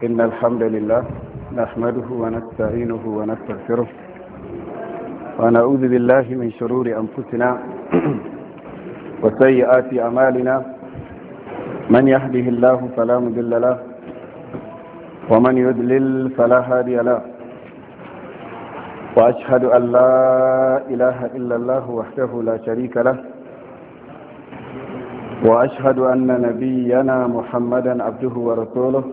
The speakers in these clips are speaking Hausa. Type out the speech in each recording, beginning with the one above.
إن الحمد لله نحمده ونستعينه ونستغفره ونعوذ بالله من شرور أنفسنا وسيئات أعمالنا من يهده الله فلا مضل له ومن يضلل فلا هادي له وأشهد أن لا إله إلا الله وحده لا شريك له وأشهد أن نبينا محمدا عبده ورسوله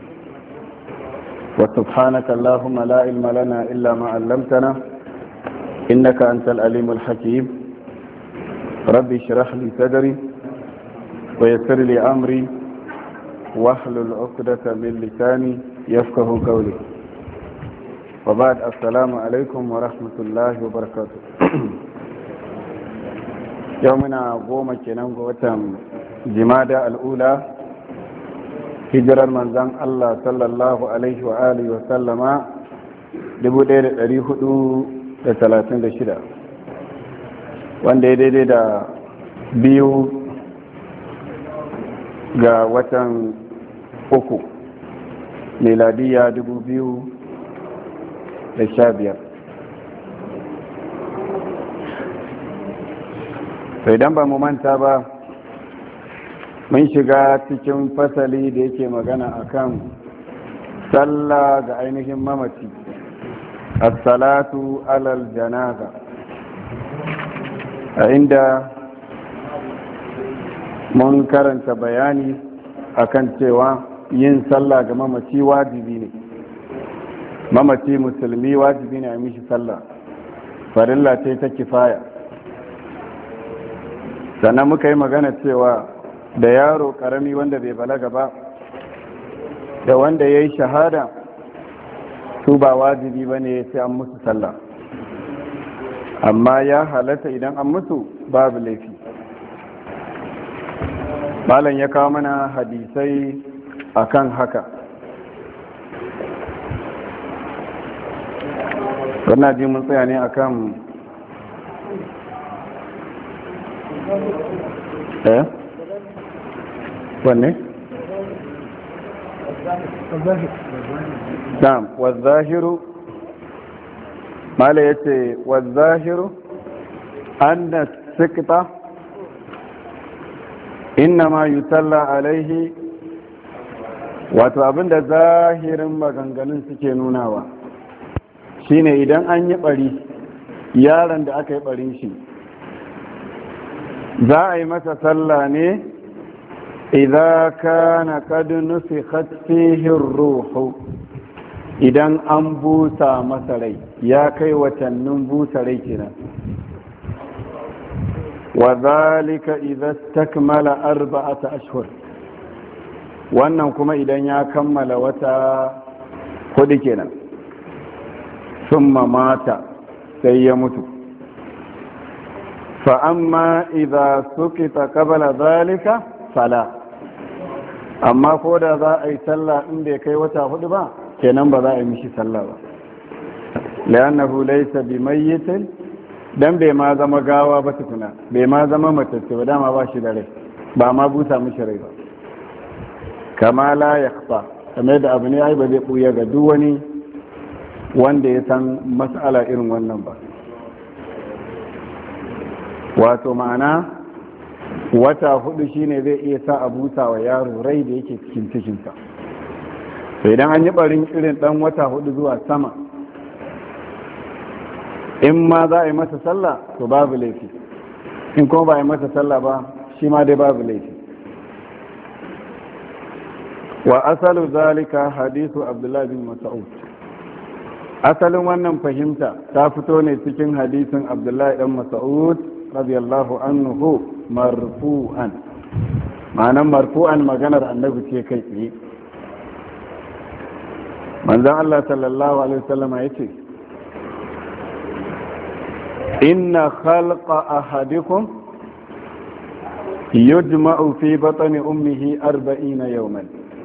وسبحانك اللهم لا علم لنا إلا ما علمتنا إنك أنت العليم الحكيم ربي اشرح لي صدري ويسر لي أمري واحلل عقدة من لساني يفقه قولي وبعد السلام عليكم ورحمة الله وبركاته يومنا قوم كنان قوتم جمادى الأولى هجر المنزان الله صلى الله عليه وآله وسلم دبودير الريحدو 36 wanda ya daidai da biyu ga watan uku miladiya 2015 sai idan ba mu manta ba mun shiga cikin fasali da yake magana akan sallah ga ainihin mamaci as-salatu alal janaza a inda mun karanta bayani akan cewa yin sallah ga mamaci wajibi ne mamaci musulmi wajibi ne a mishi sallah farilla ce ta kifaya sannan muka yi magana cewa da yaro karami wanda bai balaga ba da wanda ya yi shahada su ba wajibi ba ne sai an musu sallah amma ya halatta idan an musu babu laifi malam ya kawo mana hadisai akan haka wannan ji mun tsaya ne akan wanne? na'am wazahiru mala yace wazahiru anna sikta innama yusalla alaihi wato abinda zahirin maganganun suke nunawa shine idan an yi bari yaron da aka yi barin shi za a yi masa sallah ne idza kana qad nufikhat fihi ar-ruhu idan an busa masa rai ya kai watannin busa rai kenan wa zalika idza istakmala 4 ashhur wannan kuma idan ya kammala wata 4 kenan summa mata sai ya mutu fa amma idza sukita qabla zalika fala amma ko da za a yi sallah in bai kai wata 4 ba kenan ba za a yi mishi sallah ba li'annahu laysa bimayyitin dan bai ma zama gawa ba tukuna bai ma zama matacce ba dama ba shi da rai ba ma busa mishi rai ba kama la yakhfa kamar da abu ne ai ba zai buya ga duk wani wanda ya san mas'ala irin wannan ba wato ma'ana wata 4 shine zai iya sa a busa wa yaro rai da yake cikin cikinsa sai idan an yi barin irin dan wata 4 zuwa sama in ma za a yi masa sallah to babu laifi in kuma ba a yi masa sallah ba shi ma dai babu laifi wa asalu zalika hadisu abdullahi bin mas'ud asalin wannan fahimta ta fito ne cikin hadisin abdullahi dan mas'ud radiyallahu anhu marfu'an ma'anan marfu'an maganar annabi ce kai tsaye manzon Allah sallallahu alaihi wasallam yace inna khalqa ahadikum yujma'u fi batni ummihi 40 yawman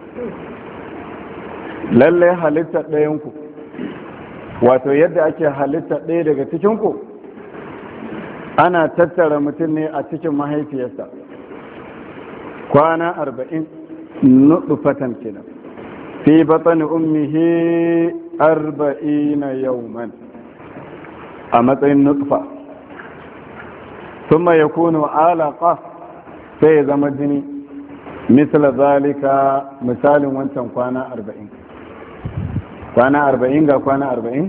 lalle halitta ɗayanku wato yadda ake halitta ɗaya daga cikinku ana tattara mutum ne a cikin mahaifiyarsa kwana 40 nutfatan kenan fi batni ummihi 40 yawman a matsayin nutfa thumma yakunu alaqa sai zama jini misla zalika misalin wancan kwana 40 kwana 40 ga kwana 40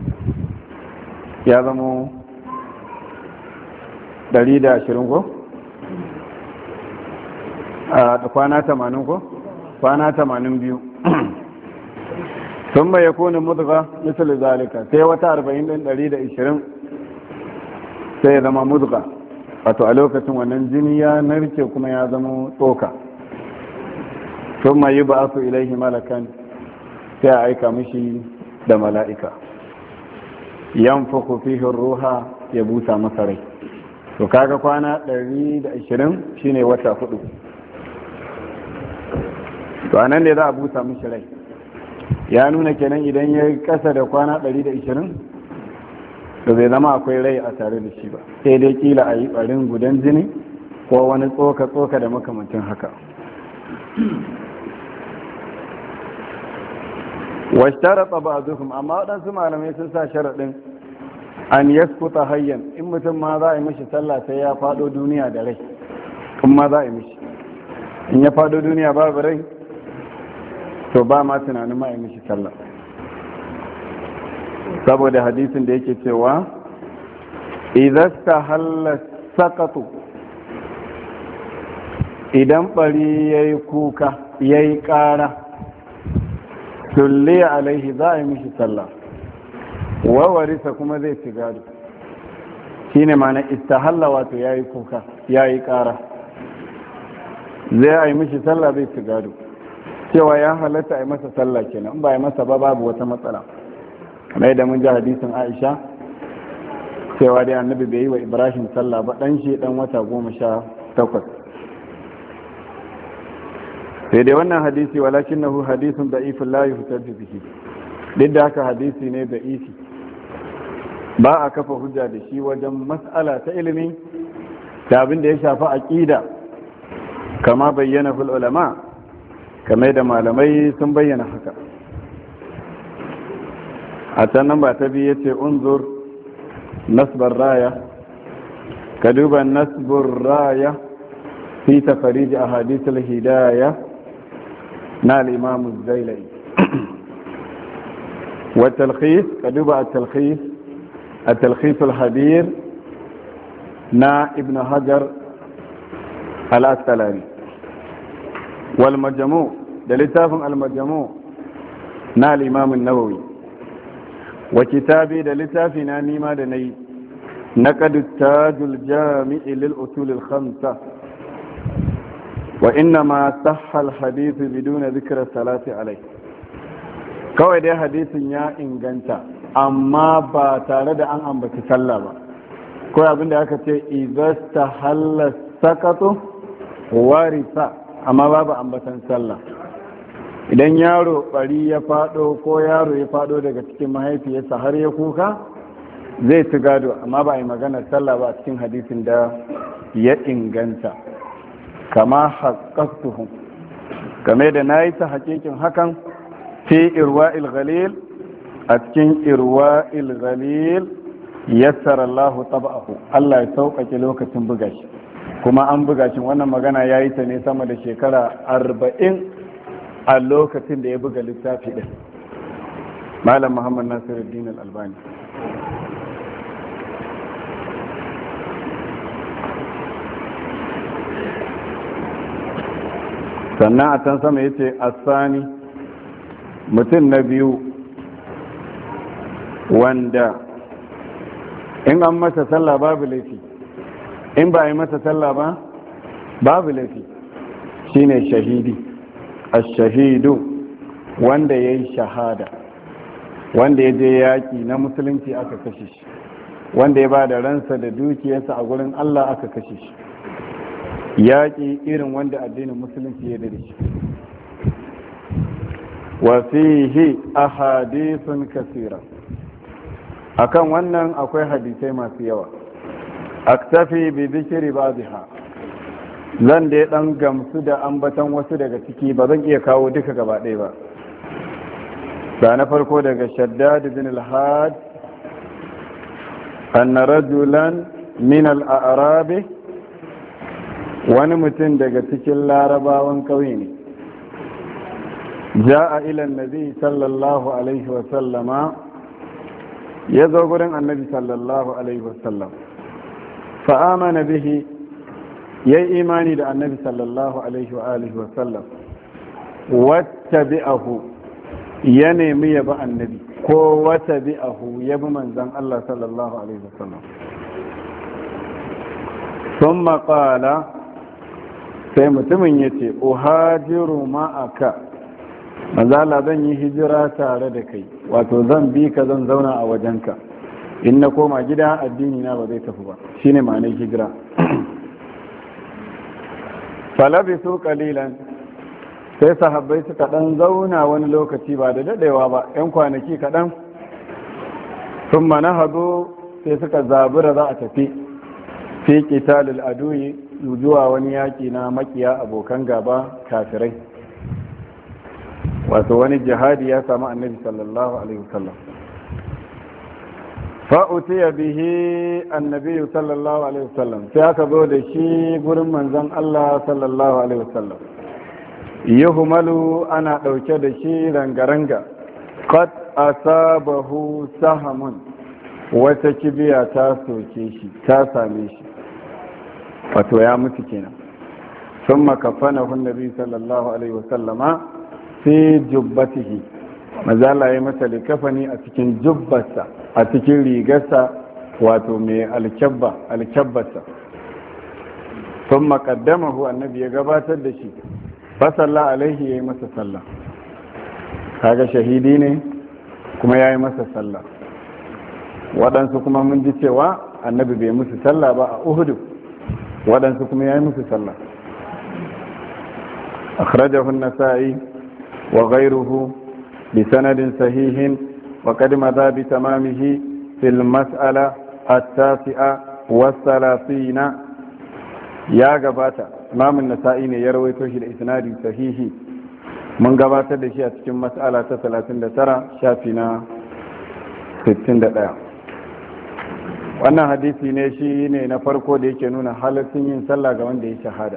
ya zama 120 ko a kwana 80 ko kwana 82 ثم يكون مضغة مثل ذلك sai wata 40 din 120 sai zama mudgha wato a lokacin wannan jini ya narke kuma ya zama tsoka ثم يبعث إليه ملكا sai a aika mishi da mala'ika yanfuku fihi ruha ya busa masa rai to kaga kwana 120 shine wata 4 to anan ne za a busa mishi rai ya nuna kenan idan ya kasa da kwana 120 to zai zama akwai rai a tare da shi ba sai dai kila a yi barin gudan jini ko wani tsoka da makamancin haka washtarata ba'dhum amma wadansu malamai sun sa sharadin an yaskuta hayyan in mutum ma za a yi mishi sallah sai ya fado duniya da rai kuma za a yi mishi in ya fado duniya babu rai to ba ma tunanin ma a yi mishi sallah saboda hadisin da yake cewa idan tahalla saqatu idan bari yayi kuka yayi ƙara tulli alaihi za a yi mishi sallah wa warisa kuma zai ci gado shine ma'ana istahalla wato yayi kuka yayi ƙara zai a yi mishi sallah zai ci gado cewa ya halatta a yi masa sallah kenan ba a yi masa ba babu wata matsala kamar da mun ji hadisin Aisha cewa dai annabi bai yi wa Ibrahim sallah ba dan shi dan wata 18 sai dai wannan hadisi walakinahu hadisun da'ifun la yuhtaju bihi duk da haka hadisi ne da'ifi ba a kafa hujja da shi wajen mas'ala ta ilimi ta abin da ya shafi aqida kama bayyana fil ulama kamar da malamai sun bayyana haka a can nan ba ta biyu yace unzur nasbar raya ka duba nasbur raya fi tafarij ahadith al-hidayah na الإمام الزيلعي والتلخيص كدوبة التلخيص الحبير نا ابن حجر العسقلاني والمجموع دلتاف المجموع نا الإمام النووي وكتابي دلتاف نانيما دني نقد التاج الجامع للأصول الخمسة وإنما صح الحديث بدون ذكر الصلاة عليه kawai dai hadisin ya inganta amma ba tare da an ambaci sallah ba ko abinda aka ce izasta halla sakatu warisa amma babu ambatan sallah idan yaro bari ya fado ko yaro ya fado daga cikin mahaifiyarsa har ya kuka zai ci gado amma ba a yi maganar sallah ba a cikin hadisin da ya inganta kama haƙaƙtuhun game da na yi ta haƙiƙin hakan fi irwa'il ghalil a cikin irwa'il ghalil yassara Allah tab'ahu Allah ya sauƙaƙe lokacin buga shi kuma an buga shi wannan magana ya yi ta ne sama da shekara 40 a lokacin da ya buga littafi ɗin Malam Muhammad Nasiruddin Al-Albani sannan a can sama ya ce asani mutum na biyu wanda in an masa sallah babu laifi in ba a yi masa sallah ba babu laifi shine shahidi ash-shahidu wanda ya yi shahada wanda ya je yaƙi na musulunci aka kashe shi wanda ya ba da ransa da dukiyarsa a gurin Allah aka kashe shi yaƙi irin wanda addinin musulunci ya dade shi wa fihi ahadithun kasira akan wannan akwai hadisai masu yawa aktafi bi dhikri ba'dha zan dai dan gamsu da ambatan wasu daga ciki ba zan iya kawo duka gaba ɗaya ba na farko daga shaddad bin al-had anna rajulan min al-a'rab wani mutum daga cikin larabawan kauye ne ja'a ila annabi sallallahu alaihi wa sallama ya zo gurin annabi sallallahu alaihi wa sallam fa amana bihi yayi imani da annabi sallallahu alaihi wa alihi wa sallam wattabi'ahu ya nemi ya bi annabi ko wattabi'ahu ya bi manzon Allah sallallahu alaihi wa sallam thumma qala sai mutumin yace uhajiru ma'aka manzo Allah zan yi hijira tare da kai wato zan bi ka zan zauna a wajenka in na koma gida addini na ba zai tafi ba shine ma'anar hijira falabisu qalilan sai sahabbai suka dan zauna wani lokaci ba da dadewa ba yan kwanaki kadan thumma nahadu sai suka zabura za a tafi fi qitalil aduyi zuwa wani yaki na makiya abokan gaba kafirai wato wani jihadi ya samu annabi sallallahu alaihi wasallam fa'utiya bihi annabi sallallahu alaihi wasallam sai aka zo da shi gurin manzon Allah sallallahu alaihi wasallam yuhmalu ana dauke da shi rangaranga qad asabahu sahamun wata kibiya ta soke shi ta same shi wato ya mutu kenan thumma kafanahu annabi sallallahu alaihi wasallama fi jubbatihi mazala ya masa likafani a cikin jubbarsa a cikin rigarsa wato mai alkyabbarsa sun makaddamahu annabi ya gabatar da shi fasalla alaihi ya yi masa sallah kaga shahidi ne kuma ya yi masa sallah waɗansu kuma mun ji cewa annabi bai musu sallah ba a uhudu waɗansu kuma ya yi musu sallah akhrajahu an-nasa'i وغيره بسند صحيح وقد مضى بتمامه في المسألة 39 يا غباتا امام النسائي ne ya rawaito shi da isnadi sahihi mun gabatar da shi a cikin mas'ala ta 39 shafi na 61 wannan hadisi ne shi ne na farko da yake nuna halaccin yin sallah ga wanda ya shahada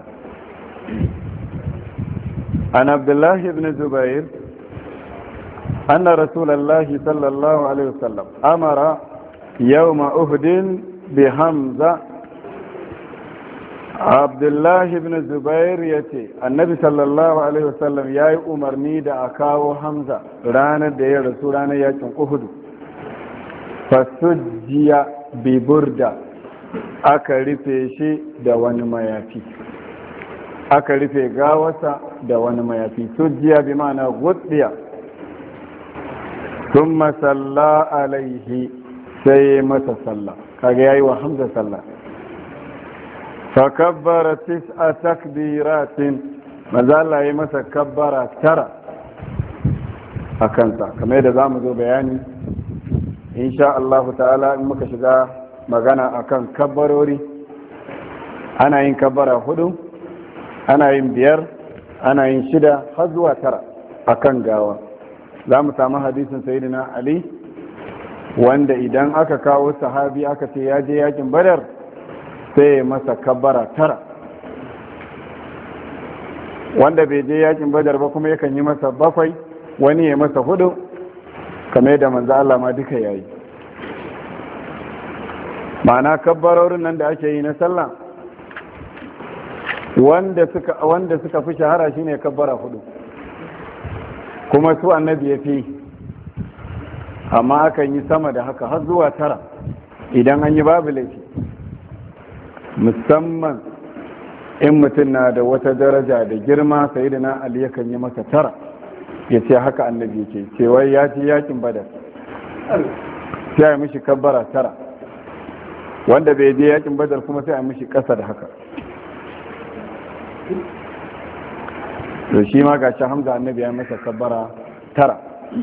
عن عبد الله بن زبير أن رسول الله صلى الله عليه وسلم أمر يوم أهد بحمزة عبد الله بن زبير يتي النبي صلى الله عليه وسلم ياي أمرني دا أكاو حمزة رانا دي رسولانا ياكم أهد فسجي ببردة أكرفشي دا ونمياتي aka rufe gawarsa da wani mayafi sujjiya bi ma'ana gudiya thumma salla alaihi sai masa sallah kaga yayi wa hamza sallah fa kabbara 9 takbiratin manzo Allah yayi masa kabbara 9 akan sa kamar yadda zamu zo bayani insha Allah ta'ala in muka shiga magana akan kabbarori ana yin kabbara 4 ana yin 5 ana yin 6 har zuwa 9 akan gawa za mu samu hadisin sayyidina Ali wanda idan aka kawo sahabi aka ce ya je yakin Badar sai ya masa kabbara 9 wanda bai je yakin Badar ba kuma yakan yi masa 7 wani ya masa 4 kamar yadda manzo Allah ma duka yayi ma'ana kabbarorin nan da ake yi na sallah wanda suka fi shahara shine kabbara 4 kuma su annabi ya fi amma akan yi sama da haka har zuwa 9 idan an yi babu laifi musamman in mutum na da wata daraja da girma sayyidina Ali yakan yi masa 9 ya ce haka annabi yake cewa ya ci yakin Badar sai ya mishi kabbara 9 wanda bai je yakin Badar kuma sai a mishi kasa da haka to shi ma ga shi Hamza annabi ya masa kabbara 9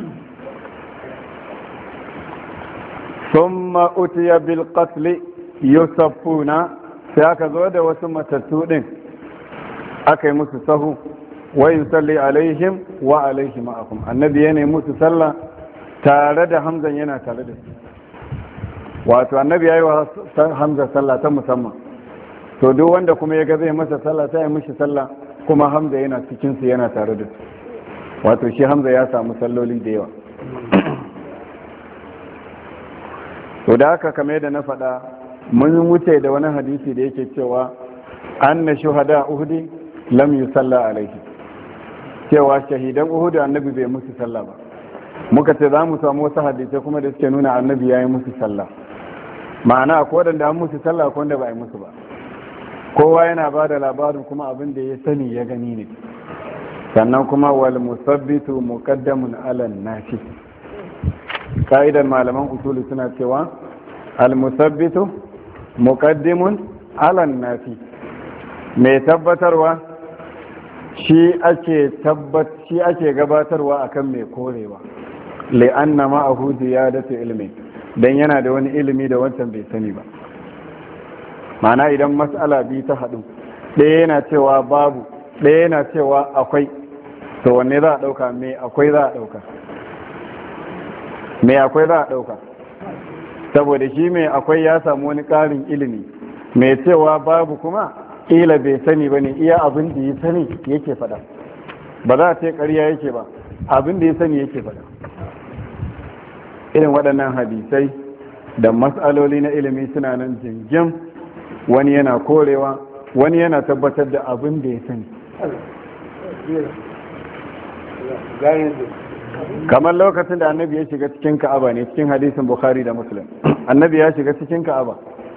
thumma utiya bil qatl yusaffuna sai aka zo da wasu matattu din aka yi musu sahu wa yusalli alaihim wa alaihi ma'akum, annabi yana musu sallah tare da Hamza yana tare da su. Wato annabi yayi wa Hamza sallah ta musamman, to duk wanda kuma ya ga zai masa sallah sai ya mishi sallah, kuma Hamza yana cikin su yana tare da su. Wato shi Hamza ya samu salloli da yawa. To da haka kamar da na faɗa, mun wuce da wani hadisi da yake cewa anna shuhada uhudi lam yusalla alaihi, cewa shahidan uhud annabi bai musu sallah ba. Muka ce za mu samu wasu hadisai kuma da suke nuna annabi ya yi musu sallah, ma'ana akwai wadanda an musu sallah akwai wanda ba a yi musu ba. Kowa yana ba da labarin kuma abin da ya sani ya gani ne. Sannan kuma wal musabbitu muqaddamun ala nafi, ka'idar malaman usuli suna cewa al musabbitu muqaddimun ala nafi, mai tabbatarwa shi ake gabatarwa akan mai korewa, li'anna ma'ahu ziyadatu ilmi, dan yana da wani ilimi da wancan bai sani ba. Ma'ana idan mas'ala biyu ta haɗu, ɗaya yana cewa babu, ɗaya yana cewa akwai, to wanne za a ɗauka? Me akwai za a ɗauka. Me akwai za a ɗauka, saboda shi mai akwai ya samu wani ƙarin ilimi, mai cewa babu kuma ƙila bai sani ba ne, iya abin da ya sani yake faɗa, ba za a ce ƙarya yake ba, abin da ya sani yake faɗa. Irin waɗannan hadisai da mas'aloli na ilimi suna nan jingim, wani yana korewa, wani yana tabbatar da abin da ya sani. Kamar lokacin da annabi ya shiga cikin Ka'aba ne, cikin hadisin Bukhari da Muslim, annabi ya shiga cikin Ka'aba,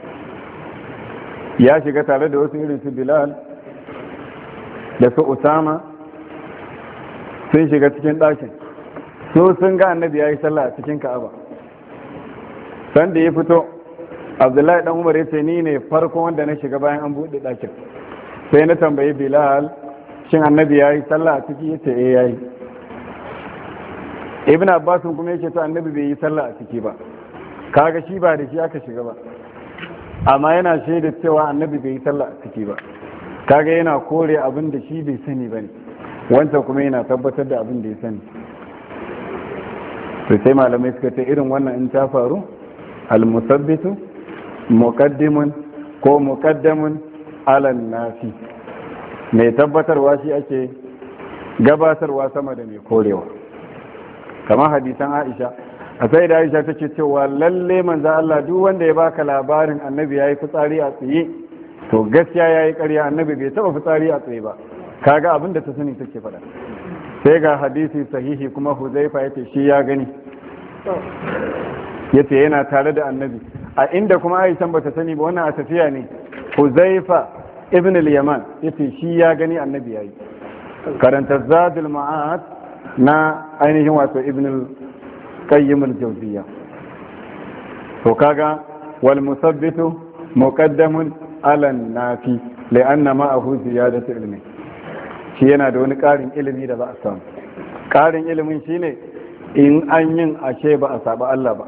ya shiga tare da wasu irin su Bilal da su Usama, sun shiga cikin ɗakin, su sun ga annabi ya yi sallah a cikin Ka'aba. Sanda ya fito, Abdullahi dan Umar ya ce ni ne farko wanda na shiga bayan an buɗe ɗakin. Sai na tambayi Bilal, shin annabi ya yi sallah a ciki? Ya ce eh ya yi. Ibn Abbas kuma yake to annabi bai yi sallah a ciki ba, kaga shi ba da shi aka shiga ba, amma yana shaida cewa annabi bai yi sallah a ciki ba, kaga yana kore abin da shi bai sani bane, wancan kuma yana tabbatar da abin da ya sani. To sai malamai suka ce irin wannan in ta faru, al-musabbitu muqaddimun ko muqaddamun ala nafi, mai tabbatarwa shi ake gabatarwa sama da mai korewa. Kamar hadisan Aisha, a sai da Aisha take cewa lalle manzo Allah duk wanda ya baka labarin annabi yayi fitsari a tsaye, to gaskiya yayi ƙarya, annabi bai taba fitsari a tsaye ba. Kaga abin da ta sani take faɗa. Sai ga hadisi sahihi kuma Huzaifa yace shi ya gani, yace yana tare da annabi, a inda kuma Aisha bata sani ba, wannan a tafiya ne. Huzaifa ibn al-Yaman yace shi ya gani annabi yayi. Karanta Zadul Ma'ad na ainihin wato ibn al-Qayyim al-Jawziyya. To kaga wal musabbitu muqaddamun ala nafi li'anna ma'ahu ziyadatu ilmi, shi yana da wani ƙarin ilimi da za a samu. Ƙarin ilimin shine in an yin ashe ba a saba Allah ba,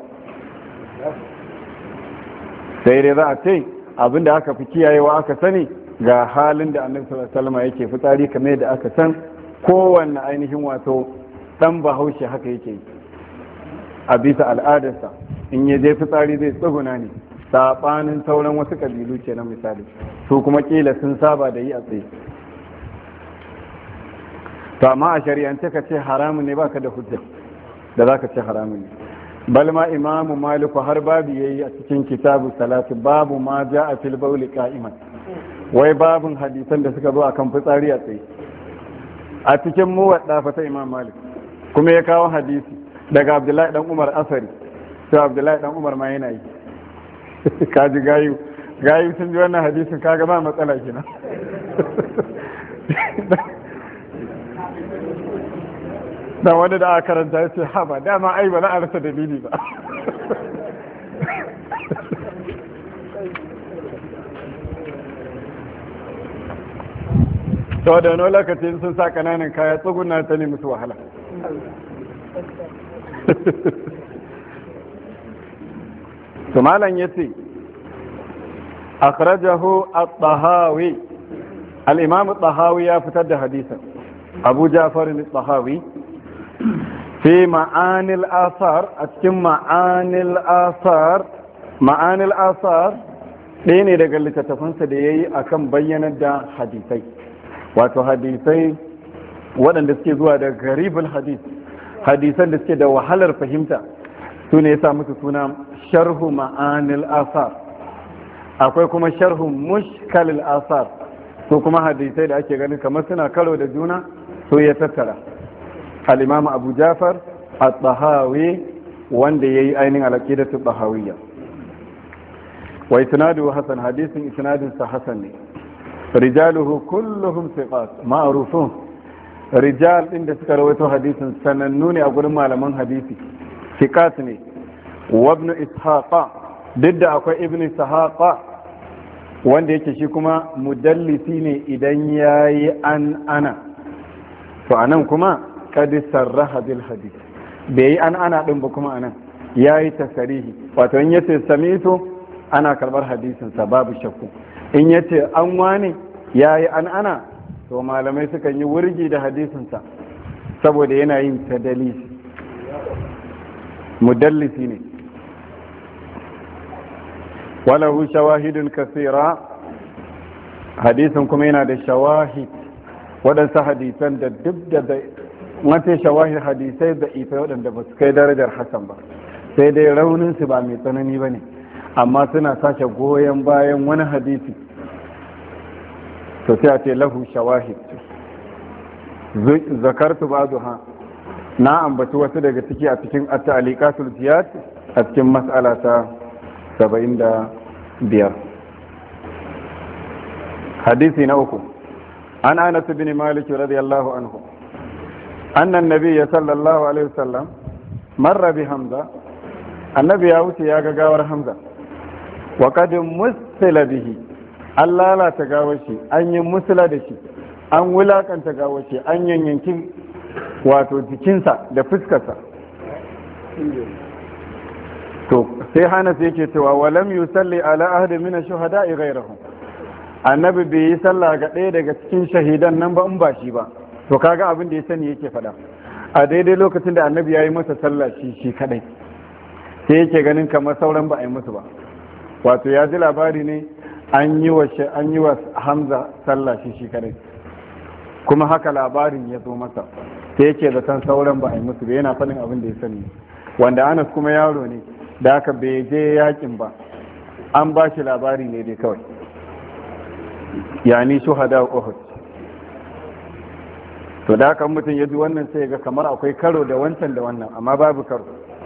sai dai za a ce abinda aka fi kiyayewa aka sani ga halin da annabi sallallahu alaihi wasallam yake fitsari, kamar yadda aka san kowanne ainihin wato dan bahaushe haka yake yi a bisa al'adarsa, in ya je fitsari zai tsuguna ne, saɓanin sauran wasu kabilu ke nan misali, su kuma kila sun saba da yi a tsaye. To amma a shari'ance ka ce haramun ne, baka da hujja da za ka ce haramun ne. Bal ma imamu maliku har babu yayi a cikin kitabu salati, babu ma ja a fil bauli qa'iman, wai babun hadisan da suka zo akan fitsari a tsaye a cikin muwadda fa ta imam malik, kuma ya kawo hadisi daga Abdullahi dan Umar asari, to Abdullahi dan Umar ma yana yi. Kaji gayu sun ji wannan hadisin, kaga ba matsala kenan. Dan wanda da aka karanta ya ce haba dama ai ba za a rasa dalili ba. To da wani lokacin sun sa kananan kaya tsuguna ta ne musu wahala. To malam yace akhrajahu at-Tahawi, al-Imam at-Tahawi ya fitar da hadisin abu ja'far al-tahawi fi ma'anil asar, a cikin ma'anil asar ɗaya ne daga littattafansa da ya yi a kan bayyanar da hadisai, wato hadisai waɗanda suke zuwa da garibul hadis, hadisan da suke da wahalar fahimta, su ne ya sa musu suna sharhu ma'anil asar. Akwai kuma sharhu mushkalil asar, su kuma hadisai da ake ganin kamar suna karo da juna, su ya tattara. Al-imam abu ja'far at-tahawi, wanda ya yi ainihin al-aqidatu tahawiyya. wa isnadu hasan, hadisin isnadin sa hasan ne. Rijaluhu kulluhum thiqat ma'rufun, rijal din da suka rawaito hadisin sanannu ne a gurin malaman hadisi, thiqat ne. wa ibn ishaqa, duk da akwai ibn ishaqa wanda yake shi kuma mudallisi ne idan yayi ana, to anan kuma kad sarraha bil hadith, bai yi ana din ba, kuma anan yayi tasarihi, wato in yace sami'tu ana karbar hadisinsa babu shakku, in yace an wane yayi ana, to malamai sukan yi wurgi da hadisinsa saboda yana yin tadalisi, mudallisi ne. walahu shawahidun kasira, hadisin kuma yana da shawahid, waɗansu hadisan da duk da mace shawahid hadisai da ifa waɗanda ba su kai darajar hasan ba, sai dai rauninsu ba mai tsanani ba ne, amma suna sake goyon bayan wani hadisi, to sai a ce lahu shawahid. zakartu ba'daha, na ambaci wasu daga ciki a cikin at-ta'liqatul ziyad a cikin mas'ala ta 75. hadisi na uku, an Anas bin Malik radiyallahu anhu anna an-nabiy sallallahu alaihi wasallam marra bi Hamza, annabi ya wuce ya ga gawar Hamza, wa qad musila bihi, an lalata gawar shi, an yi musula da shi, an wulakanta gawar shi, an yanyanki wato jikinsa da fuskarsa. to sai Hanas yake cewa walam yusalli ala ahadin min ash-shuhada'i ghayrahu, annabi bai yi sallah ga ɗaya daga cikin shahidan nan ba in ba shi ba. To kaga abin da ya sani yake faɗa, a daidai lokacin da annabi ya yi masa sallah shi kadai, sai yake ganin kamar sauran ba a yi musu ba, wato ya ji labari ne an yi wa Hamza sallah shi kadai, kuma haka labarin ya zo masa, sai yake zaton sauran ba a yi musu ba, yana faɗin abin da ya sani, wanda Anas kuma yaro ne, da haka bai je yakin ba, an ba shi labari ne dai kawai, yani shuhada Uhud. To da haka mutum ya ji wannan sai ga kamar akwai karo da wancan da wannan, amma babu karo.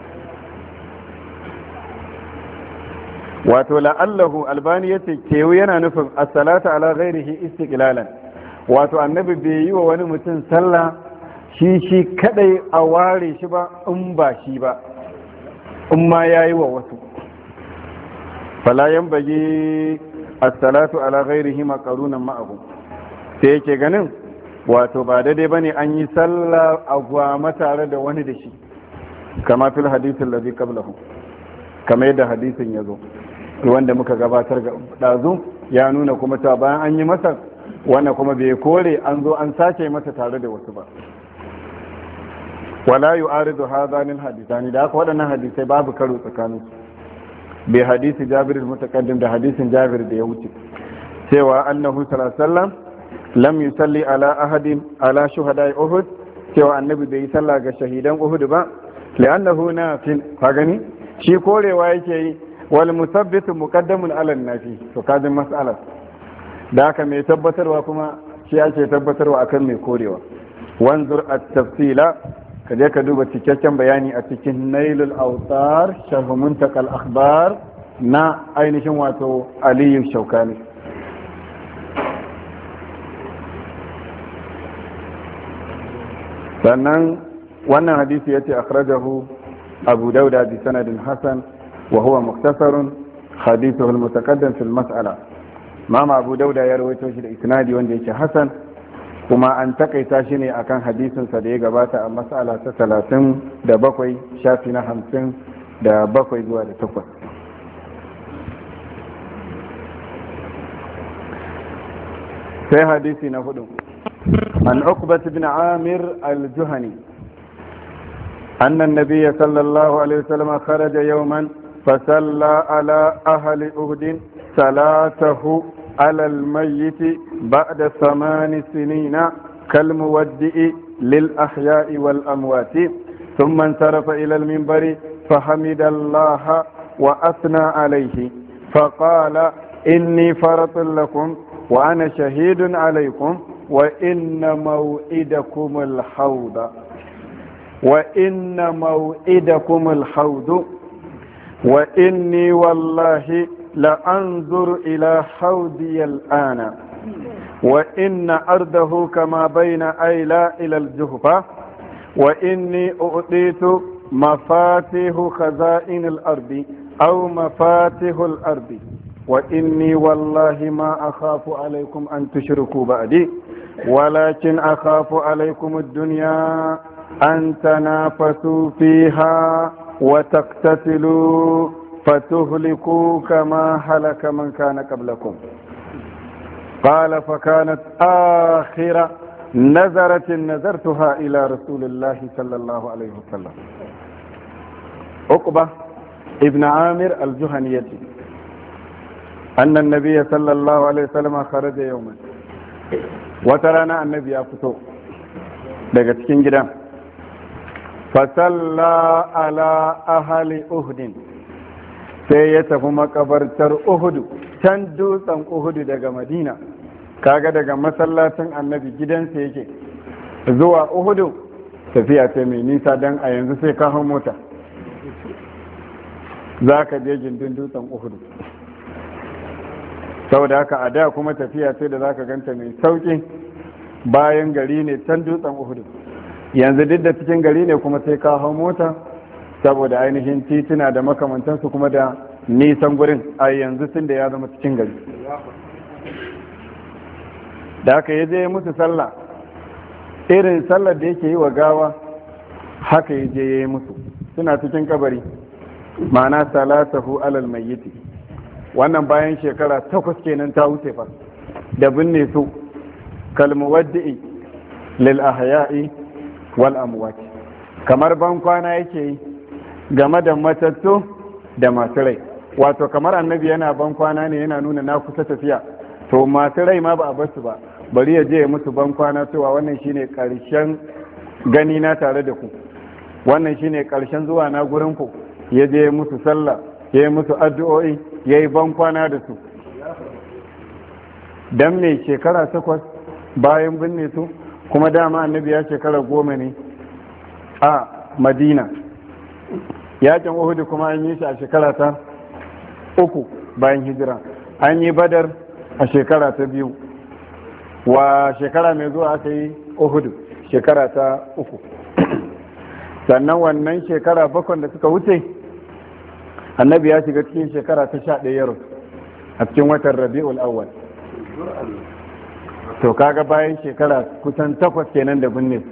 wato la'allahu, albani yace kewu yana nufin as-salatu ala ghairihi istiqlalan, wato annabi bai yi wa wani mutum sallah shi kadai a ware shi ba in ba shi ba, in ma yayi wa wasu. fala yanbaghi as-salatu ala ghairihi maqrunan ma'ahu, sai yake ganin wato ba daidai bane an yi sallah a gwama tare da wani da shi, kama fil hadith alladhi qablahu, kamar yadda hadisin ya zo wanda muka gabatar ga ɗazu, ya nuna kuma ta bayan an yi masa wannan kuma bai kore an zo an sake masa tare da wasu ba. wala yu'aridu hadhanil hadithani, da haka waɗannan hadisai babu karo tsakanin su, bai hadisi Jabir al-mutaqaddim da hadisin Jabir da ya wuce, cewa annahu sallallahu alaihi wasallam lam yusalli ala ahadin ala shuhada'i Uhud, cewa annabi bai yi sallah ga shahidan Uhud ba, li'annahu nafil, ka gani shi korewa yake yi, wal musabbitu muqaddamun ala nafi, to kajin mas'alar da haka mai tabbatarwa kuma shi ake tabbatarwa akan mai korewa. wanzur at-tafsila, ka je ka duba cikakken bayani a cikin nailul awtar sharh muntakal akhbar na ainihin wato Aliyu Shaukani. sannan wannan hadisi yace akhrajahu Abu Dawud bi sanadin hasan wa huwa mukhtasarun hadithuhu al-mutaqaddim fi al-mas'ala. Mama Abu Dawud ya rawaito shi da isnadi wanda yake hasan, kuma an takaita shi ne akan hadisin sa da ya gabata a mas'ala ta 37 shafi na 57 zuwa da 8. sai hadisi na 4, عن عقبة بن عامر الجهني أن النبي صلى الله عليه وسلم خرج يوما فصلى على أهل أهد صلاته على الميت بعد 8 سنين كالمودئ للأحياء والأموات ثم انصرف إلى المنبر فحمد الله وأثنى عليه فقال إني فرط لكم وأنا شهيد عليكم وإن موعدكم الحوض وإني والله لأنظر إلى حوضي الآن وإن أرضه كما بين أيلا إلى الجهفة وإني أعطيت مفاتيح خزائن الأرض أو مفاتيح الأرض وإني والله ما أخاف عليكم أن تشركوا بعدي ولكن أخاف عليكم الدنيا أن تنافسوا فيها وتقتتلوا فتهلكوا كما هلك من كان قبلكم. قال فكانت آخر نظرة نظرتها إلى رسول الله صلى الله عليه وسلم. عقبة ابن عامر الجهني أن النبي صلى الله عليه وسلم خرج يوما وترانا النبي أفتو daga cikin gidan fasalla ala ahali uhudin sai ya tafi makabartar uhudu can dutsen uhudu daga madina kaga daga masallacin annabi gidansa yake zuwa uhudu tafiya ce mai nisa don a yanzu sai ka hau mota za ka je gindin dutsen uhudu saboda haka a da kuma tafiya ce da za ka ganta mai sauƙi bayan gari ne can dutsen uhudu yanzu duk da cikin gari ne kuma sai ka hau mota saboda ainihin tituna da makamantansu kuma da nisan gurin a yanzu tun da ya zama cikin gari da haka ya je musu sallah irin sallar da yake yi wa gawa haka ya je ya yi musu suna cikin kabari ma'ana salatahu alal mayyiti wannan bayan shekara 8 kenan ta wuce fa da binne su kalmuwaddi'i lil ahya'i wal amwat kamar ban kwana yake yi game da matattu da masu rai wato kamar annabi yana ban kwana ne yana nuna na kusa tafiya to masu rai ma ba a basu ba bari ya je ya musu ban kwana cewa wannan shine karshen gani na tare da ku wannan shine karshen zuwa na gurin ku ya je musu sallah ya yi musu addu'o'i ya yi ban kwana da su dan mai shekara 8 bayan binne su kuma dama annabi ya shekara 10 ne a madina yakin uhudu kuma an yi shi a shekara ta 3 bayan hijira an yi badar a shekara ta 2 wa shekara mai zuwa aka yi uhudu shekara ta 3 sannan wannan shekara 7 da suka wuce annabi ya shiga cikin shekara ta 11 yaro a cikin watan rabi'ul awwal to kaga bayan shekara kusan 8 kenan da binne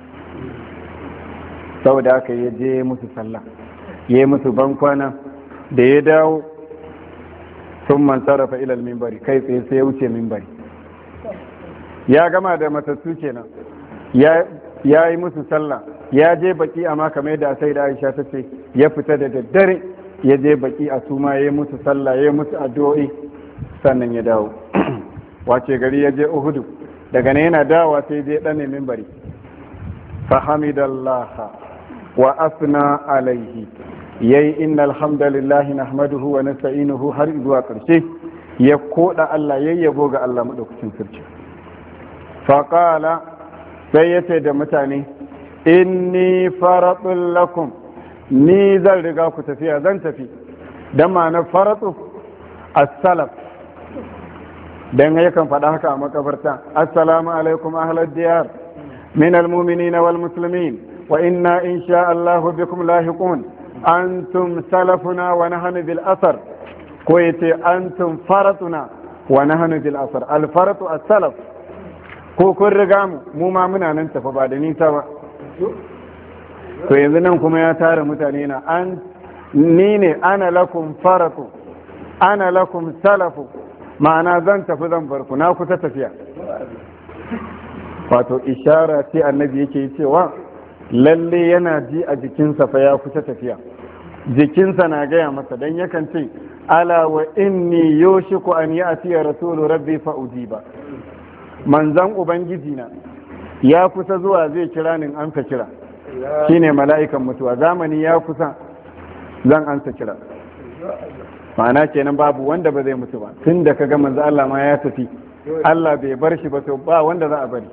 saboda aka yi je musu sallah ya yi musu bankwana da ya dawo sun man sarrafa ilal mimbari kai tsaye sai ya wuce mimbari ya gama da matattu kenan ya yi musu sallah ya je baki amma kamar yadda sai da Aisha ta ce ya fita da daddare ya je baki a suma ya yi musu sallah ya yi musu addu'o'i sannan ya dawo wace gari ya je Uhudu daga ne yana dawowa sai je dan mimbari fa hamidallaha wa asna alaihi yayi innal hamdalillahi nahmaduhu wa nasta'inuhu har zuwa karshe ya koda Allah yayyabo ga Allah madaukakin sarki fa qala sai yace da mutane inni faradun lakum ni zan riga ku tafiya zan tafi dan ma'anar faratu as-salaf dan yakan faɗa haka a makabarta assalamu alaikum ahlad diyar min al-mu'minina wal muslimin wa inna insha Allah bikum lahiqun antum salafuna wa nahnu bil asar ko yace antum faratuna wa nahnu bil asar al faratu as salaf ko kun riga mu ma muna nan tafa ba da nisa ba to yanzu nan kuma ya tara mutane na ni ne ana lakum faratu ana lakum salafu ma'ana zan tafi zan barku na kusa tafiya wato ishara ce annabi yake yi cewa lalle yana ji a jikinsa fa ya kusa tafiya, jikinsa na gaya masa, dan yakan ce ala wa inni yoshiku an ya'ti rasulu rabbi fa ujiba, manzan ubangiji na ya kusa zuwa zai kira ni an ka kira, shine mala'ikan mutuwa, zamani ya kusa zan ansa kira. ma'ana kenan babu wanda ba zai mutu ba, tun da kaga manzo Allah ma ya tafi, Allah bai bar shi ba, to ba wanda za a bari.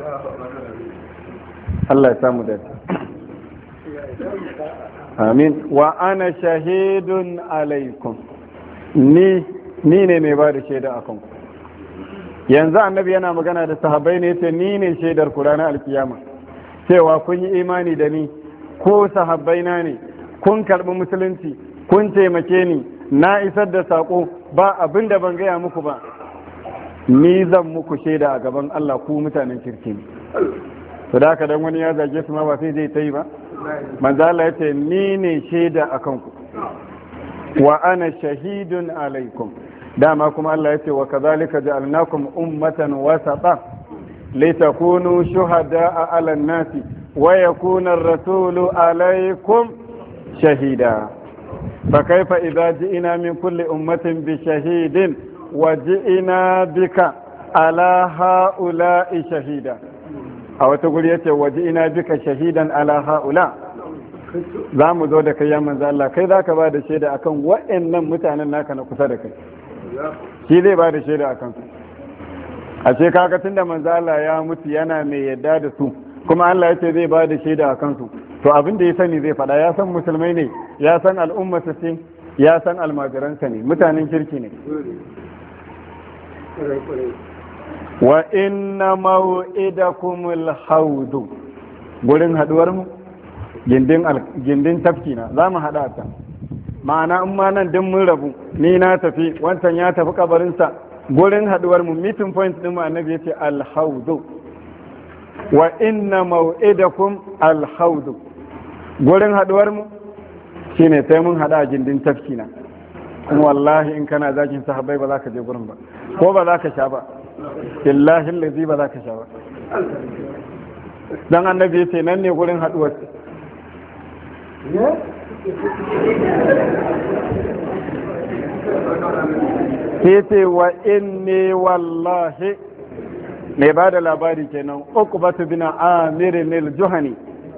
Allah ya samu dace. Amin. Wa ana shahidun alaikum, ni ne mai ba da shaida a kanku. Yanzu annabi yana magana da sahabbai ne, yace ni ne shaidar ku ranar alkiyama cewa kun yi imani da ni, ko sahabbai na ne, kun karɓi musulunci, kun taimake ni, na isar da saƙo, ba abin da ban gaya muku ba, ni zan muku shaida a gaban Allah ku mutanen kirki ne. To da haka dan wani ya zage su ma ba sai zai ta yi ba. Manzo Allah yace ni ne shaida a kanku, wa ana shahidun alaikum. Dama kuma Allah yace wa kadhalika ja'alnakum ummatan wasata litakunu shuhada'a 'ala an-nasi wa yakuna ar-rasulu 'alaykum shahida. فكيف إذا جئنا من كل أمة بشهيد وجئنا بك على هؤلاء شهيدا أو تقول يتي وجئنا بك شهيدا على هؤلاء. za mu zo da kai ya manzo Allah, kai za ka ba da shaida akan wa'annan mutanen naka na kusa da kai, shi zai ba da shaida akan su. a ce kaga tunda manzo Allah ya mutu yana mai yadda da su, kuma Allah ya ce zai ba da shaida akan su, to abin da ya sani zai faɗa. Ya san musulmai ne, ya san al'ummarsa ce, ya san almajiransa ne, mutanen kirki ne. wa inna maw'idakumul haudu, gurin haduwar mu gindin tafki na, za mu haɗa ta. ma'ana in ma nan din mun rabu, ni na tafi, wancan ya tafi kabarinsa, gurin haduwar mu, meeting point din mu, annabi ya ce al-haudu. wa inna maw'idakum al-haudu, gurin haduwar mu shine sai mun hada gindin tafki na. kuma wallahi in kana zakin sahabbai ba za ka je gurin ba, ko ba za ka sha ba, billahi allazi ba za ka sha ba. dan annabi yace nan ne gurin haduwar. yace wa inni wallahi, mai ba da labari kenan, Uqbatu bin Amir al-Juhani.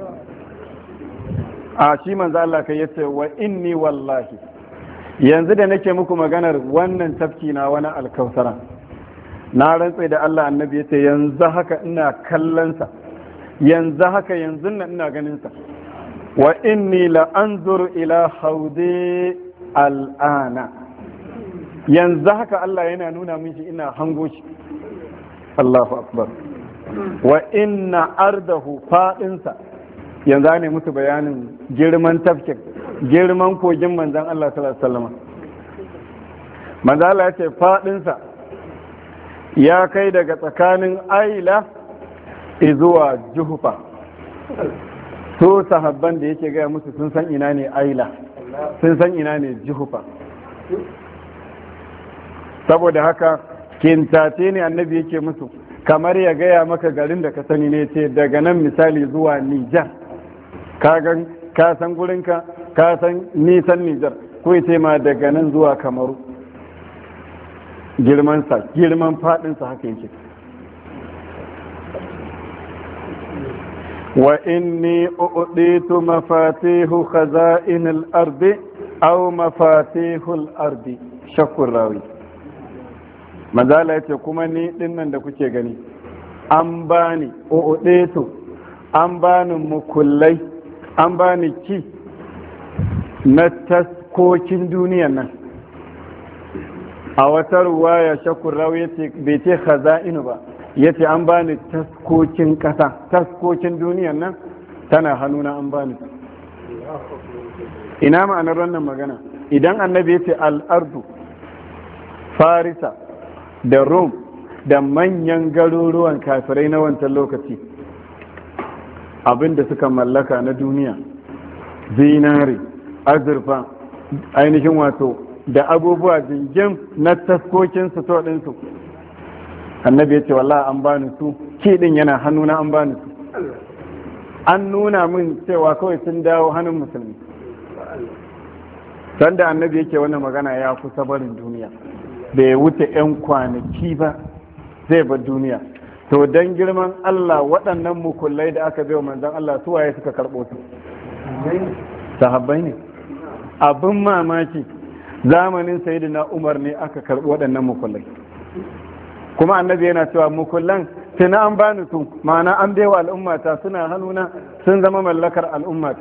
a shi manzo Allah kai yace wa inni wallahi, yanzu da nake muku maganar wannan tafki na wani alkausara, na rantsa da Allah, annabi yace yanzu haka ina kallon sa, yanzu haka yanzu nan ina ganin sa. wa inni la anzuru ila haudi al'ana, yanzu haka Allah yana nuna min shi, ina hango shi. Allahu akbar. wa inna ardahu, fadinsa, yanzu ne musu bayanin girman tafkin, girman kogin manzan Allah sallallahu alaihi wasallam. manzan Allah ya ce fadinsa ya kai daga tsakanin Aila zuwa Juhufa. so sahabban da yake gaya musu sun san ina ne Aila, sun san ina ne Juhufa. saboda haka kintace ne annabi yake musu, kamar ya gaya maka garin da ka sani ne, ce daga nan misali zuwa Nijar, ka san gurinka, ka san nisan Nijar, ko ya ce ma daga nan zuwa Kamaru. girmansa, girman faɗinsa haka yake. wa inni u'ditu mafatihu khaza'inil ardi aw mafatihul ardi, shakkur rawi. manzala yace kuma ni dinnan da kuke gani, an bani u'ditu, an bani mukullai, an bani ki na taskokin duniyan nan. a wata ruwaya shakkur rawi yace bai ce khaza'inu ba, yace an bani taskokin kasa, taskokin duniyan nan tana hannuna, an bani. ina ma'anar wannan magana? idan annabi yace al-ardu, farisa da rum da manyan garuruwan kafirai na wancan lokaci, abinda suka mallaka na duniya, zinari, azurfa, ainihin wato da abubuwa jingin na taskokin su to ɗinsu, annabi ya ce wallahi an bani su ki din yana hannuna an bani su an nuna min cewa kawai sun dawo hannun musulmi. Sanda annabi yake wannan magana ya kusa barin duniya, bai wuce 'yan kwanaki ba zai bar duniya. To don girman Allah waɗannan mukullai da aka biyo manzon Allah su waye suka karɓo su? Sahabbai ne. Abin mamaki zamanin sayyidina Umar ne aka karɓi waɗannan mukullai. Kuma annabi yana cewa mukullan sai na an bani su, ma'ana an baiwa al'ummata, suna hannuna, sun zama mallakar al'ummata.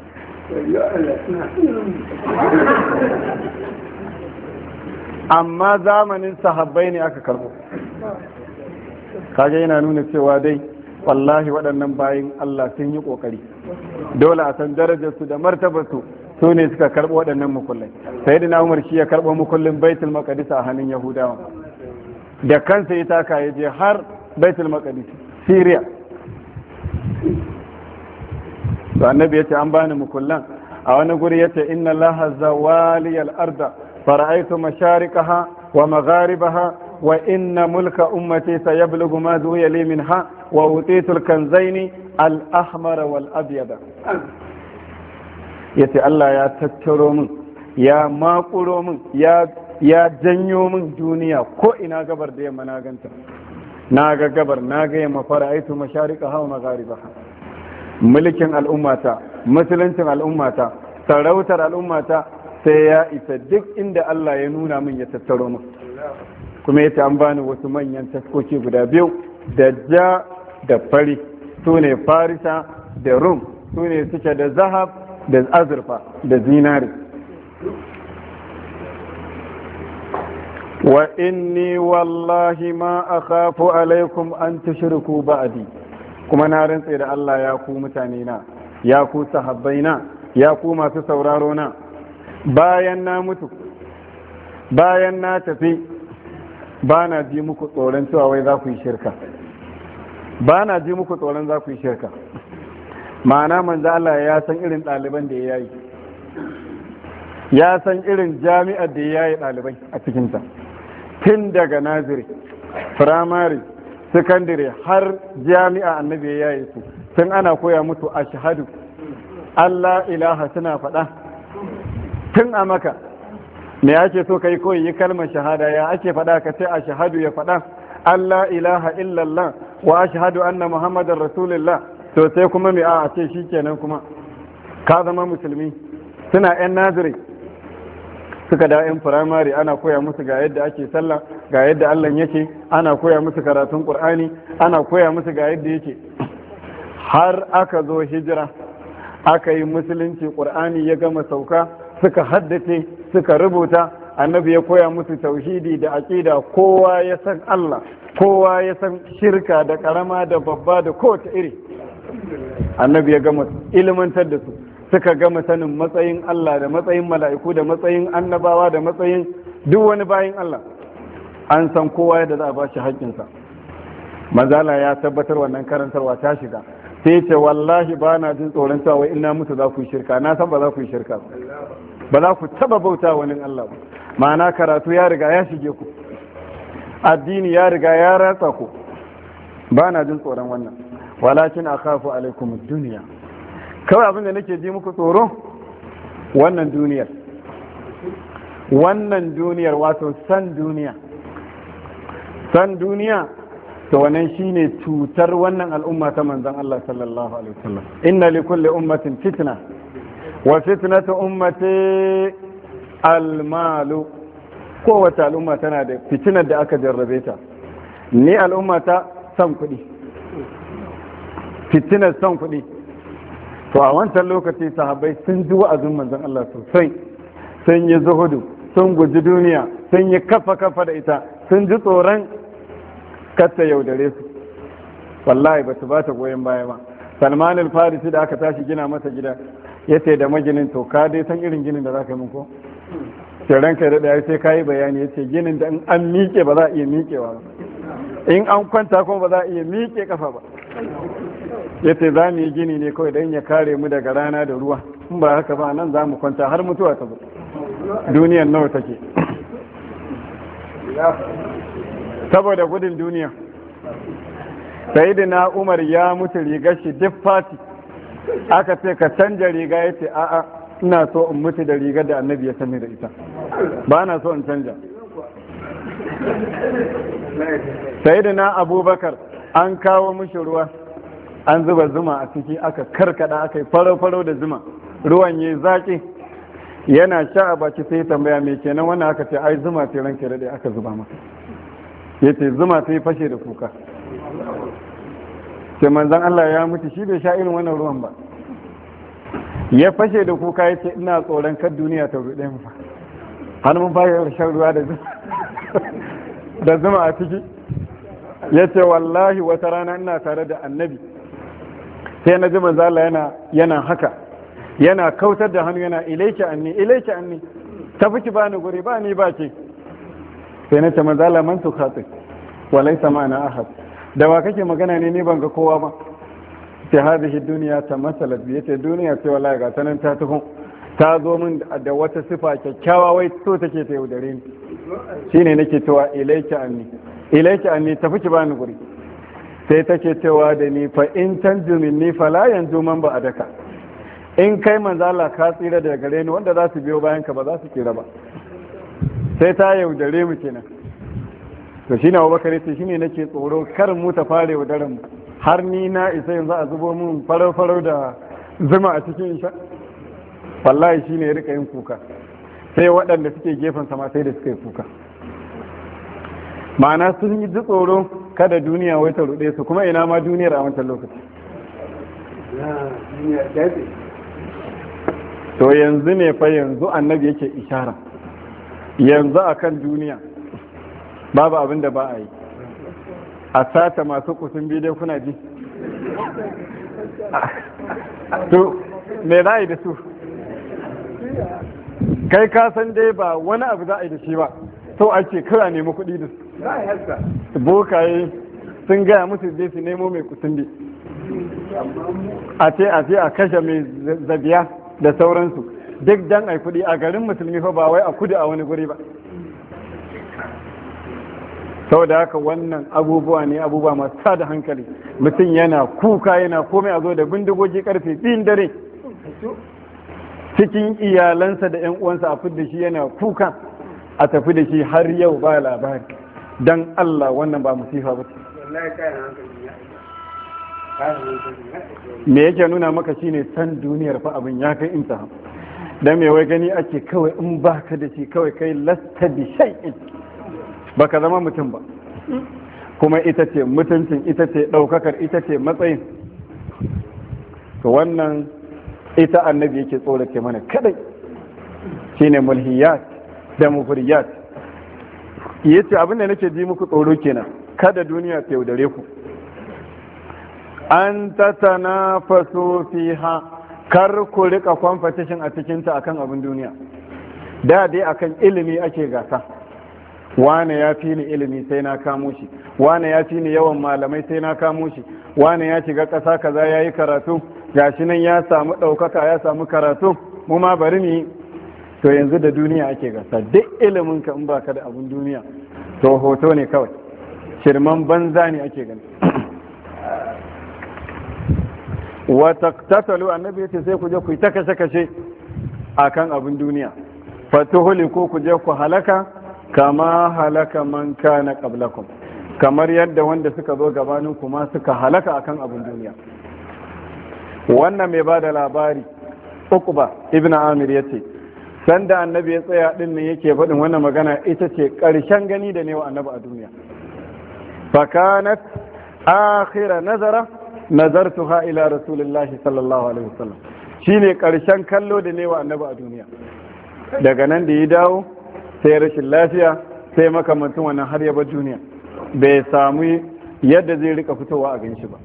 Amma zamanin sahabbai ne aka karbo. Kaga yana nuna cewa dai wallahi waɗannan bayin Allah sun yi ƙoƙari. Dole a san darajarsu da martabarsu, su ne suka karɓo waɗannan mukullai. Sayyidina Umar shi ya karɓo mukullin Baitul Maqdis a hannun Yahudawa. Da kansa ya taka ya je har Baitul Maqdis, Syria. To annabi yace an bani mukullan. A wani guri yace inna Allaha zawali al-arda fara'aytu mashariqaha wa magharibaha wa inna mulka ummati sayablughu ma zuwiya li minha wa utitu al-kanzaini al-ahmar wal abyad. Yace Allah ya tattaro min, ya makuro min, ya janyo min duniya ko ina gabar da yamma na ganta. Na ga gabar, na ga yamma, fara'aytu mashariqaha wa magharibaha. Mulkin al'ummata, musuluncin al'ummata, sarautar al'ummata sai ya isa duk inda Allah ya nuna min ya tattaro min. Kuma yace an bani wasu manyan taskoki guda biyu, da ja da fari, su ne Farisa da Rum, su ne suke da zahab da azurfa da zinari. Wa inni wallahi ma akhafu alaikum an tushriku ba'di. Kuma na rantse da Allah ya ku mutane na, ya ku sahabbai na, ya ku masu sauraro na, bayan na mutu, bayan na tafi, ba na ji muku tsoron cewa wai za ku yi shirka. Ba na ji muku tsoron za ku yi shirka. Ma'ana manzo Allah ya san irin ɗaliban da ya yi, ya san irin jami'ar da ya yi ɗalibai a cikinta, tun daga naziri, firamare, sakandare har jami'a annabi ya yi su, tun ana koya musu ashhadu Allah ilaha suna faɗa tun a maka. Me ake so kai koyi yi kalmar shahada, ya ake faɗa ka ce ashhadu ya faɗa Allah ilaha illallah wa ashhadu anna muhammadar rasulullah. To sai kuma me a ce shikenan kuma ka zama musulmi. Suna yan naziri suka da yan firamare, ana koya musu ga yadda ake sallah, ga yadda Allah yake, ana koya musu karatun Qur'ani, ana koya musu ga yadda yake, har aka zo hijira, aka yi musulunci, Qur'ani ya gama sauka, suka haddace, suka rubuta, annabi ya koya musu tauhidi da aqida, kowa ya san Allah, kowa ya san shirka da karama da babba da kowace iri. Annabi ya gama ilmantar da su, suka gama sanin matsayin Allah da matsayin mala'iku da matsayin annabawa da matsayin duk wani bayin Allah. An san kowa yadda za a ba shi haƙƙinsa. Manzala ya tabbatar wannan karantarwa ta shiga. Sai ce wallahi ba na jin tsoron cewa ina mutu za ku yi shirka, na san ba za ku yi shirka ba. Ba za ku taba bauta wani Allah ba. Ma'ana karatu ya riga ya shige ku. Addini ya riga ya ratsa ku. Ba na jin tsoron wannan. Walakin akhafu alaikum ad-dunya. Kawai abin da nake ji muku tsoro wannan duniyar. Wannan duniyar wato san duniya. San duniya to wannan shine cutar wannan al'umma ta manzon Allah sallallahu alaihi wasallam. Inna li kulli ummatin fitna wa fitnatu ummati al-malu. Kowace al'umma tana da fitinar da aka jarrabe ta. Ni al'umma ta san kuɗi. Fitinar san kuɗi. To a wancan lokaci sahabbai sun ji wa'azin manzon Allah sosai, sun yi zuhudu, sun guji duniya, sun yi kafa da ita, sun ji tsoron kata yaudare su. Wallahi ba su ba ta goyon baya ba. Salman al-Farisi da aka tashi gina masa gida, ya ce da maginin, to ka dai san irin ginin da za ka yi muku? Sai ranka da ɗaya sai ka yi bayani, ya ce ginin da in an miƙe ba za a iya miƙewa ba, in an kwanta kuma ba za a iya miƙe kafa ba. Ya ce za mu yi gini ne kawai don ya kare mu daga rana da ruwa, in ba haka ba nan za mu kwanta har mutuwa ta zo. Duniyar nawa take. saboda gudun duniya. Sayyidina Umar ya mutu rigar shi duk fati, aka ce ka canja riga, ya ce a'a ina so in mutu da rigar da annabi ya sani da ita, ba na so in canja. Sayyidina Abubakar an kawo mishi ruwa, an zuba zuma a ciki, aka karkada, aka yi faro-faro da zuma, ruwan yi zaki, yana sha a baki sai tambaya mai kenan wannan, aka ce ai zuma ce ranke daɗe aka zuba masa. Ya ce zuma sai fashe da kuka. Sai manzan Allah ya mutu shi bai sha irin wannan ruwan ba, ya fashe da kuka, ya ce ina tsoron kar duniya ta ruɗe mu fa, har mun fara shan ruwa da zuma a ciki. Ya ce wallahi wata rana ina tare da annabi, sai na ji manzo Allah yana haka, yana kautar da hannu, yana ilaiki anni tafi ki bani guri, ba ni ba ke. Sai na ce manzo Allah man tu khatib wa laysa ma'ana ahad, da wa kake magana ne, ni ban ga kowa ba. Sai hadhihi dunya tamassalat bi, yace duniya ce wallahi ga tanan ta taho, ta zo min da wata sifa kyakkyawa, wai so take ta yaudare ni, shine nake cewa ilaiki anni tafi ki bani guri. Sai take cewa da ni fa in tanju minni fala yanzu man ba adaka, in kai manzo Allah ka tsira daga gare ni, wanda za su biyo bayan ka ba za su tsira ba. Sai ta yaudare mu kenan. To shine Abubakar yace shine nake tsoro kar mu ta fare yaudaran mu, har ni na isa yanzu a zubo mun farau da zuma a cikin insha. Wallahi shine ya rika yin kuka, sai waɗanda suke gefen sama sai da suka yi kuka. Ma'ana sun yi ji tsoro kada duniya wai ta ruɗe su, kuma ina ma duniyar a wancan lokaci. To yanzu ne fa, yanzu annabi yake ishara, yanzu akan duniya babu abin da ba a yi, a sata masu kusun bidiyo kuna ji. To me za a yi da su? Kai ka san dai ba wani abu za a yi da shi ba, so ake kira nemi kuɗi da su. Bokaye sun gaya musu zai su nemo mai kusundi, a ce a kashe mai zabiya da sauransu, duk dan ai kuɗi a garin musulmi fa, ba wai a kudu a wani guri ba. Saboda haka wannan abubuwa ne, abubuwa masu tada hankali. Mutum yana kuka, yana komai, a zo da bindigogi karfe 2 dare cikin iyalansa da 'yan uwansa, a fidda shi yana kuka, a tafi da shi har yau ba labari. Dan Allah, wannan ba musifa ba ce. Me yake nuna maka shine san duniyar fa abin ya kai intaha. Dan me wai gani ake kawai in baka da shi kawai kai lasta bi shay'in, baka zama mutum ba. Kuma ita ce mutuncin, ita ce ɗaukakar, ita ce matsayin. To wannan ita annabi yake tsorace mana kadai, shine mulhiyat da mufriyat. Yace abin da nake ji muku tsoro kenan, kada duniya ta yaudare ku. An tatanafasu fiha, kar ku rika competition a cikinta akan abin duniya. Da dai akan ilimi ake gasa, wane ya fi ni ilimi sai na kamo shi, wane ya fi ni yawan malamai sai na kamo shi, wane ya shiga ƙasa kaza ya yi karatu, gashi nan ya samu ɗaukaka, ya samu karatu, mu ma bari ni. To yanzu da duniya ake gasa, duk ilimin ka in baka da abin duniya to hoto ne kawai, shirman banza ne ake gani. Wa taqtatalu, annabi yace sai ku je ku yi ta kashe akan abin duniya, fatuhuliku, ku je ku halaka kama halaka man kana qablakum, kamar yadda wanda suka zo gabanin kuma suka halaka akan abin duniya. Wannan mai bada labari Uqba ibn Amir yace sanda annabi ya tsaya din nan yake faɗin wannan magana, ita ce ƙarshen gani da ne wa annabi a duniya. Fakanat akhira nazartuha ila rasulillahi sallallahu alaihi wasallam, shine ƙarshen kallo da ne wa annabi a duniya. Daga nan da ya dawo sai rashin lafiya, sai makamantin wannan, har ya bar duniya, bai samu yadda zai rika fitowa a ganshi ba.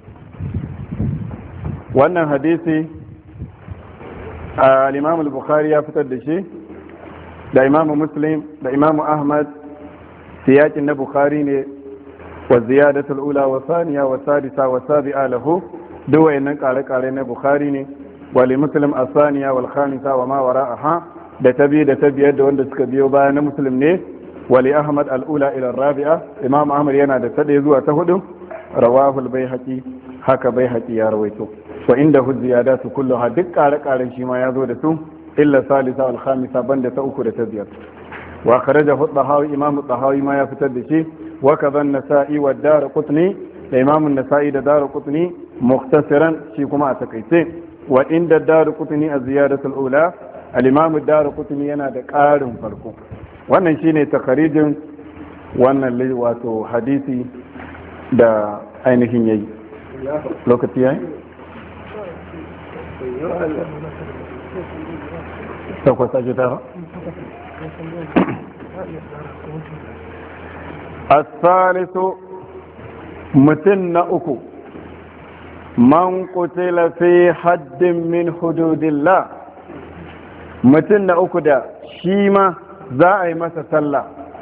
Wannan hadisi al-Imam al-Bukhari ya fitar da shi, da Imam Muslim, da Imam Ahmad. Siyakin na Bukhari ne, wa ziyadatul ula wa thaniya wa sadisa wa sabi'a lahu, duk wayannan kare-kare na Bukhari ne. Wa li Muslim as-thaniya wal khamisa wa ma wara'aha, da ta biyu da ta biyar da wanda suka biyo baya na Muslim ne. wali ahmad al'ula ila rabi'a imam ahmad yana da tade zuwa ta hudu rawahu al-baihaqi haka baihaqi ya rawaito wa inda hu ziyadatu kulluha duk kare shi ma ya zo da su illa salisa wal khamisa banda ta uku da ta biyar wa kharajahu ad-dahawi imam ad-dahawi ma ya fitar da shi wa kadha an-nasa'i wa ad-darqutni da imam an-nasa'i da darqutni mukhtasaran shi kuma a takaice wa inda ad-darqutni az-ziyadatu al-ula al-imam ad-darqutni yana da ƙarin farko wannan shine takharijin wannan wato hadisi da ainihin yayi lokaci yayi takwas ake tara الثالث متن أكو من قتل في حد من حدود الله متن أكو دا شيما زائي مسا سلا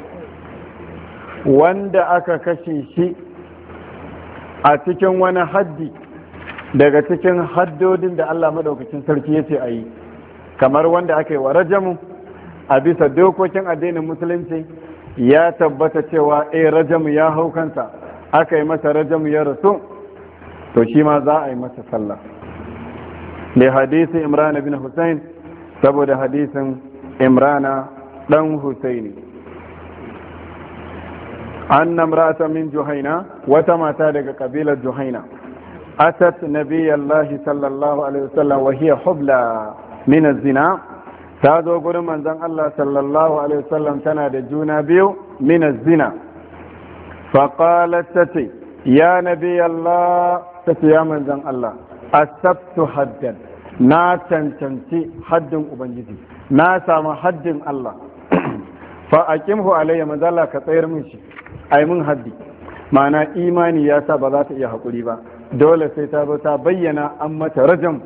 wanda aka kashe shi a cikin wani haddi daga cikin haddodin da Allah madaukakin sarki ya ce a yi kamar wanda aka yi wa rajamu a bisa dokokin addinin musulunci ya tabbata cewa rajamu ya hau kansa aka yi masa rajamu ya rasu to shi ma za a yi masa sallah da hadisi imrana bin Hussein saboda hadisin imrana dan Husaini an namrata min Juhaina wata mata daga kabilar Juhaina atat nabiyallahi sallallahu alaihi wasallam wa hiya hubla min az-zina ta zo gurin manzon Allah sallallahu alaihi wasallam tana da juna biyu min az-zina fa qalat tati ya nabiyallah tati ya manzon Allah asabtu haddan na cancanci haddin ubangiji na samu haddin Allah fa aqimhu alayya manzon Allah ka tsayar min shi ai mun haddi ma'ana imani ya sa ba za ta iya hakuri ba dole sai ta zo ta bayyana an mata rajam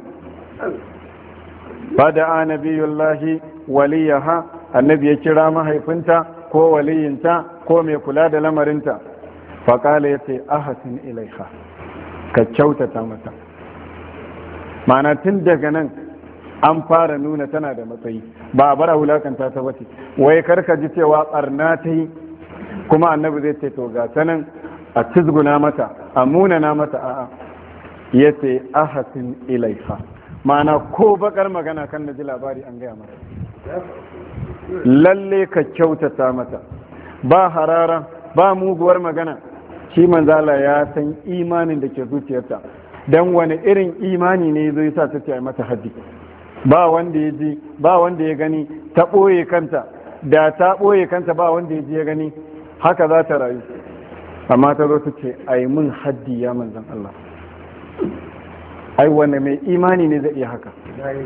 fada'a nabiyullahi waliyaha annabi ya kira mahaifinta ko waliyinta ko mai kula da lamarinta faƙala ya ce ahasin ilaiha ka kyautata mata ma'ana tun daga nan an fara nuna tana da matsayi ba a bara wulakanta ta wace wai karka ji cewa ɓarna ta yi kuma annabi zai ce to ga ta nan a cizguna mata a munana mata a'a ya ce ahasin ilaiha ma'ana ko bakar magana kan na ji labari an gaya mata lalle ka kyautata mata ba harara ba muguwar magana shi manzala ya san imanin da ke zuciyarta don wani irin imani ne zai sa ta ce mata haddi ba wanda ya ji ba wanda ya gani ta ɓoye kanta da ta ɓoye kanta ba wanda ya ji ya gani haka za ta rayu amma ta zo ta ce ai mun haddi ya manzan Allah ai wanne mai imani ne zai iya haka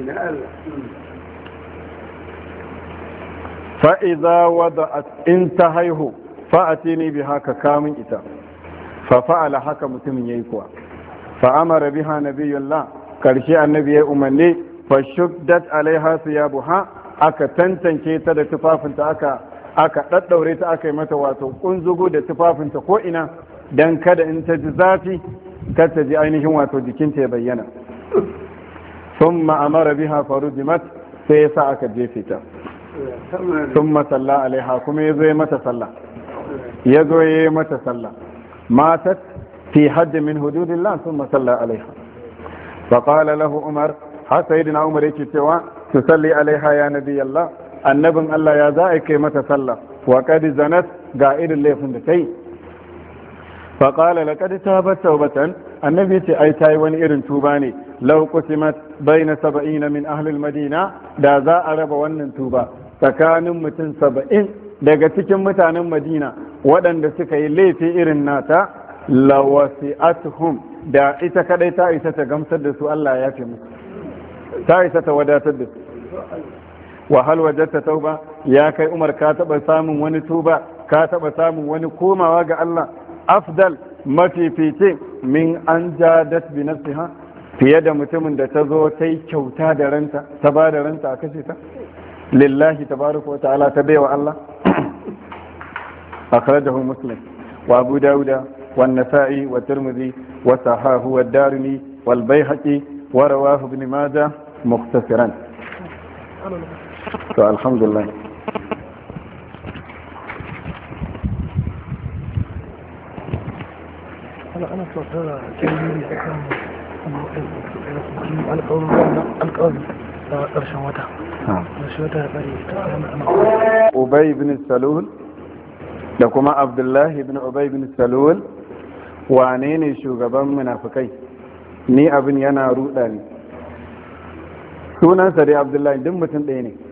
fa'iza wadda in ta haihu fa'ati ne bi haka kamun ita fa fa'ala haka mutumin ya yi kuwa fa'amara biha nabiyullah karshe annabi ya umarni fa shuddat alaiha siyabuha aka tantance ta da tufafinta aka daddaure ta aka yi mata wato kunzugu da tufafinta ko ina dan kada in ta ji zafi kar ta ji ainihin wato jikinta ya bayyana thumma amara biha farujimat sai ya sa aka jefe ta thumma salla alaiha kuma ya zo ya mata sallah ya zo ya yi mata sallah matat fi hadd min hududillah thumma salla alaiha fa qala lahu umar har sayyidina umar yake cewa tusalli alaiha ya nabiyallah annabin Allah ya za a kai mata sallah wa qad zanat ga irin laifin da ta yi fa qala laqad tabat tawbatan annabi ce ai tayi wani irin tuba ne law qusimat baina 70 min ahli al-madina da za a raba wannan tuba tsakanin mutum 70 daga cikin mutanen madina waɗanda suka yi laifi irin nata lawasi'atuhum da ita kadai ta isa ta gamsar da su Allah ya fi musu ta isa ta wadatar da su wa hal wajadta tauba ya kai Umar ka taba samun wani tuba ka taba samun wani komawa ga Allah afdal mafifice min an jadat bi nafsiha fiye da mutumin da ta zo ta yi kyauta da ranta ta ba da ranta a kashe ta lillahi tabaraka wa ta'ala ta baiwa Allah akhrajahu muslim wa abu dauda wa an-nasa'i wa tirmidhi wa sahahu wa ad-darimi wal bayhaqi wa rawahu ibn majah mukhtasaran to alhamdulillah tara kyalli a kan alƙawar da ƙarshen wata ƙarshen wata ya ƙare ta kayan Ubay ibn Salul da kuma Abdullahi ibn Ubay ibn Salul wane ne shugaban munafikai? Ni abin yana ruɗa ne. Sunansa dai Abdullahi, duk mutum ɗaya ne.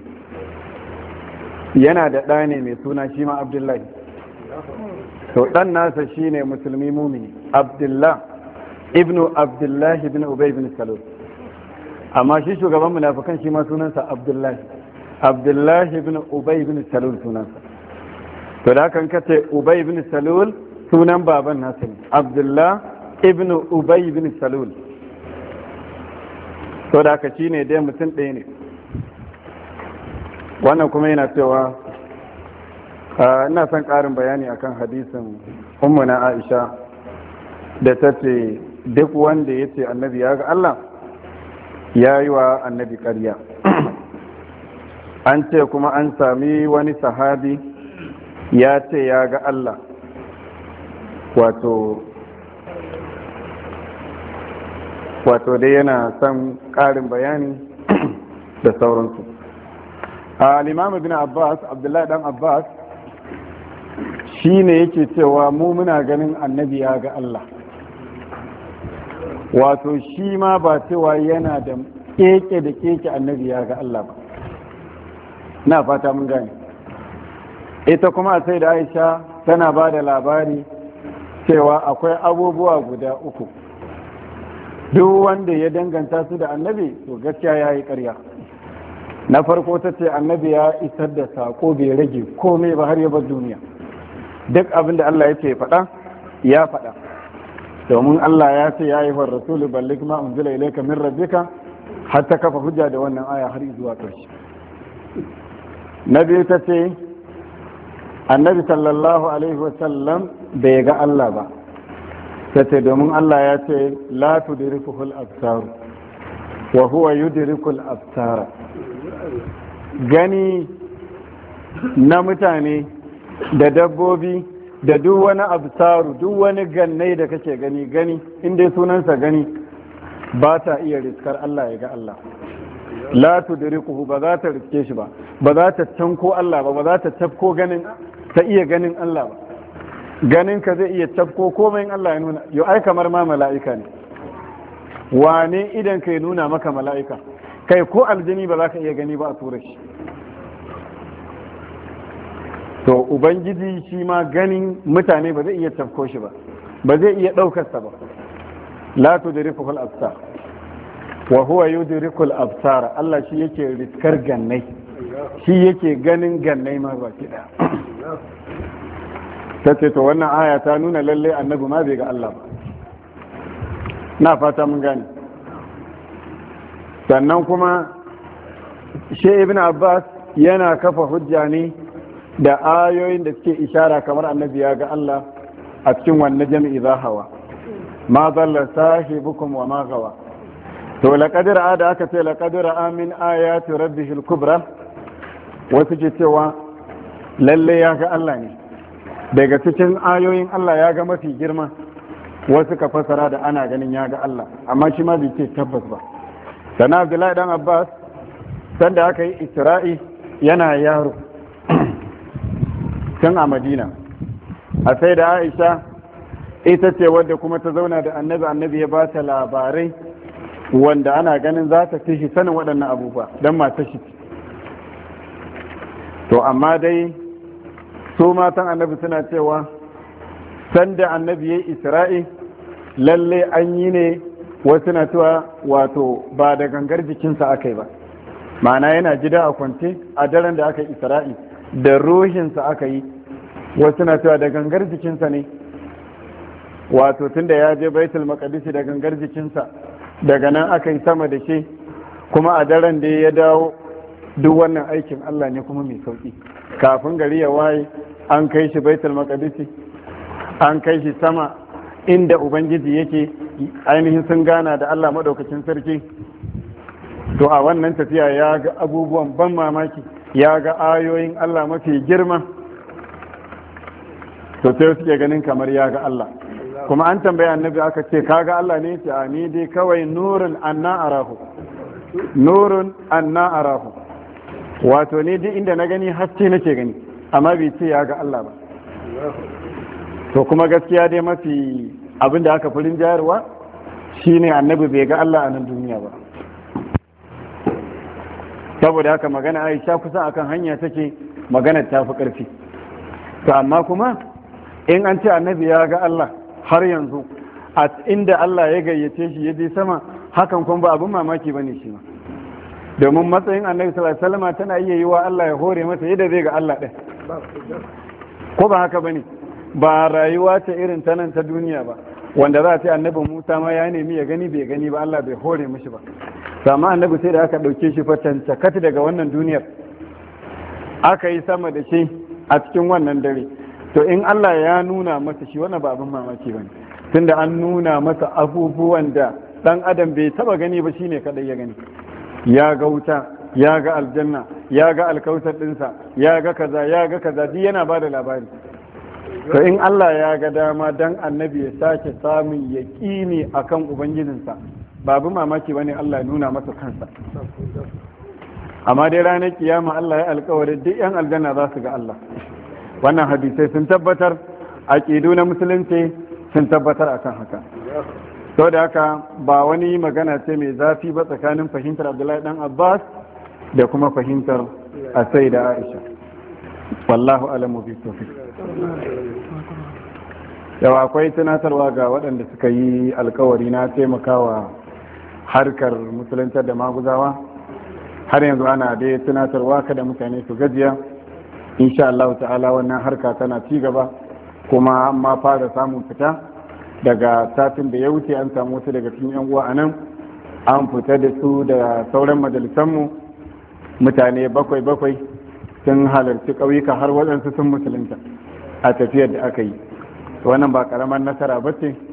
Yana da ɗa ne mai suna shi ma Abdullahi. To ɗan nasa shi ne musulmi mumini, Abdullah ibn Abdullahi ibn Ubay ibn Salul. Amma shi shugaban munafikan shi ma sunansa Abdullahi. Abdullahi ibn Ubay ibn Salul sunansa. To da kan kace Ubay ibn Salul sunan baban nasa ne, Abdullah ibn Ubay ibn Salul. To da ka shi ne dai mutum ɗaya ne. Wannan kuma yana cewa ina son ƙarin bayani akan hadisin ummuna Aisha da ta ce duk wanda ya ce annabi ya ga Allah ya yi wa annabi ƙarya. An ce kuma an sami wani sahabi ya ce ya ga Allah, wato dai yana son ƙarin bayani da sauransu. Al-Imam Ibn Abbas, Abdullahi dan Abbas, shi ne yake cewa mu muna ganin annabi ya ga Allah, wato shi ma ba cewa yana da keke da keke annabi ya ga Allah ba. Na fata mun gane. Ita kuma sai da Aisha tana ba da labari cewa akwai abubuwa guda uku, duk wanda ya danganta su da annabi to gaskiya ya yi ƙarya. Na farko ta ce annabi ya isar da sako bai rage komai ba har ya bar duniya. Duk abin da Allah yake faɗa ya faɗa, domin Allah ya ce ya yi wa rasulu ballik ma unzila ilayka min rabbika, har ta kafa hujja da wannan aya har zuwa ƙarshe. Na biyu ta ce annabi sallallahu alaihi wasallam bai ga Allah ba, ta ce domin Allah ya ce la tudrikuhul absar wa huwa yudrikul absara. Gani na mutane da dabbobi da duk wani absaru, duk wani gannai da kake gani inda sunansa gani, ba ta iya riskar Allah ya ga Allah. La tudrikuhu, ba za ta riske shi ba, ba za ta canko Allah ba, ba za ta tafko ganin, ta iya ganin Allah ba. Ganin ka zai iya tafko komai in Allah ya nuna. Yau ai kamar ma mala'ika ne, wane idan ka nuna maka mala'ika, kai ko aljini ba za ka iya gani ba a tura shi. To ubangiji shi ma ganin mutane ba zai iya tafko shi ba, ba zai iya ɗaukarsa ba. La tudrikuhul absar wa huwa yudrikul absar. Allah shi yake riskar gannai, shi yake ganin gannai ma baki ɗaya. Ta ce to wannan aya ta nuna lalle annabi ma bai ga Allah ba. Na fata mun gane. Sannan kuma shi Ibn Abbas yana kafa hujja ne da ayoyin da suke ishara kamar annabi ya ga Allah a cikin wannan jami'i za hawa, ma zalla sahibukum wa ma gawa. To laqad ra'a da aka ce laqad ra'a min ayati rabbihil kubra, wasu ke cewa lalle ya ga Allah ne daga cikin ayoyin Allah, ya ga mafi girma. Wasu ka fasara da ana ganin ya ga Allah, amma shi ma bai ce tabbas ba. Sana Abdullahi dan Abbas sanda aka yi Isra'i yana yaro can a Madina, a sai da Aisha ita ce wadda kuma ta zauna da annabi ya ba ta labarai wanda ana ganin za ta fi shi sanin waɗannan abubuwa don mata shi. To amma dai su matan annabi suna cewa sanda annabi ya yi Isra'i lalle an yi ne, wasu na cewa wato ba da gangar jikinsa aka yi ba, ma'ana yana gida a kwance a daren da aka yi Isra'i da ruhinsa aka yi. Wasu na cewa da gangar jikinsa ne, wato tunda ya je Baitul Maqdis da gangar jikinsa, daga nan aka yi sama da shi, kuma a daren da ya dawo. Duk wannan aikin Allah ne kuma mai sauki. Kafin gari ya waye an kai shi Baitul Maqdis, an kai shi sama inda Ubangiji yake, ainihin sun gana da Allah madaukakin sarki. To a wannan tafiya ya ga abubuwan ban mamaki, ya ga ayoyin Allah mafi girma. To sai suke ganin kamar ya ga Allah. kuma an tambaya annabi aka ce kaga Allah ne ce a ni dai kawai nurun anna arahu, nurun anna arahu, wato ni duk inda na gani haske nake gani, amma bai ce ya ga Allah ba. To kuma gaskiya dai mafi abin da aka furin jayarwa shine annabi bai ga Allah a nan duniya ba. Saboda haka magana Aisha kusan akan hanya take, magana ta fi ƙarfi. To amma kuma in an ce annabi ya ga Allah har yanzu a inda Allah ya gayyace shi ya je sama, hakan kuma ba abin mamaki bane shi ma, domin matsayin annabi sallallahu alaihi wasallam tana iya yi wa Allah ya hore masa yadda zai ga Allah ɗin, ko ba haka bane? Ba rayuwa ce irin ta nan ta duniya ba, wanda za a ce annabi Musa ma ya nemi ya gani bai gani ba, Allah bai hore mishi ba. Sama annabi sai da aka ɗauke shi fatanta kati daga wannan duniyar, aka yi sama da shi a cikin wannan dare. To in Allah ya nuna masa shi, wannan ba abin mamaki bane, tunda an nuna masa abubuwan da dan adam bai taba gani ba, shine kadai ya gani. Ya ga wuta, ya ga aljanna, ya ga alkausar dinsa, ya ga kaza, ya ga kaza, duk yana bada labari. To in Allah ya ga dama dan annabi ya sake samun yaqini akan ubangijinsa, ba abin mamaki bane Allah ya nuna masa kansa. Amma dai ranar kiyama Allah ya alƙawari duk yan aljanna za su ga Allah. Wannan hadisai sun tabbatar, aƙidu na musulunci sun tabbatar akan haka. Sau da haka ba wani magana ce mai zafi ba tsakanin fahimtar Abdullahi dan Abbas da kuma fahimtar Asai da Aisha. Wallahu alamu bi tawfiq. Yau akwai tunatarwa ga waɗanda suka yi alkawari na taimakawa harkar musuluntar da maguzawa. Har yanzu ana dai tunatarwa kada mutane su gajiya. Insha Allah ta'ala wannan harka tana ci gaba, kuma amma fara samun fita daga satin da ya wuce. An samu wasu daga cikin yan uwa anan an fita da su da sauran majalisanmu, mutane bakwai sun halarci ƙauyuka har waɗansu sun musulunta a tafiyar da aka yi. Wannan ba ƙaramar nasara ba ce,